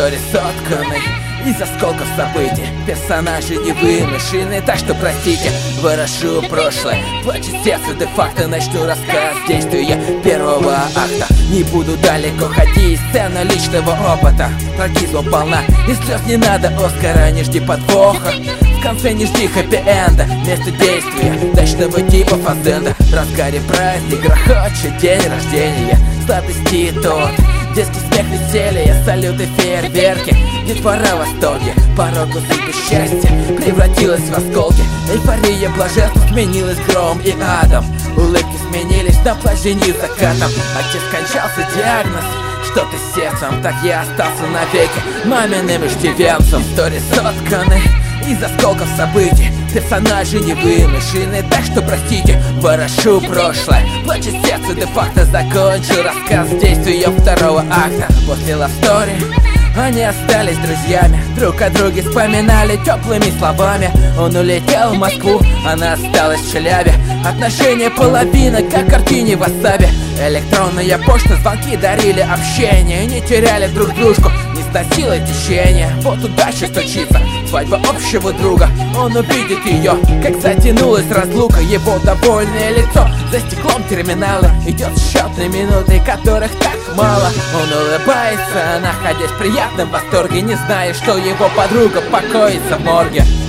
История сотканной из осколков событий. Персонажи не вымышлены, так что простите. Выношу прошлое, плачет сердце, де-факто начну рассказ действия первого акта. Не буду далеко ходить, сцена личного опыта. Трагизма полна, и слез не надо Оскара, не жди подвоха. В конце не жди хэппи-энда, место действия дачного типа фазенда. В разгаре праздник грохочет день рождения. Сладости тот, детский смех, веселье, салюты, фейерверки. Детвора в восторге, порог усыпи счастья превратилась в осколки. Эйфория блаженства сменилась громом и адом. Улыбки сменились наслаждением закатом. Отец скончался, диагноз что-то с сердцем, так я остался навеки маминым иждивенцем. Истории сотканы из осколков событий. Персонажи не вымышлены, так что простите. Ворошу прошлое, плачет сердце, де-факто закончил рассказ действия второго акта. После лавстори они остались друзьями, друг о друге вспоминали теплыми словами. Он улетел в Москву, она осталась в Челябе. Отношения половина, как в картине васаби. Электронная почта, звонки дарили общение. Не теряли друг дружку, не сносило течение. Вот удача стучится, свадьба общего друга. Он увидит ее, как затянулась разлука. Его довольное лицо за стеклом терминала. Идет счет на минуты, которых так мало. Он улыбается, находясь в приятном восторге, не зная, что его подруга покоится в морге.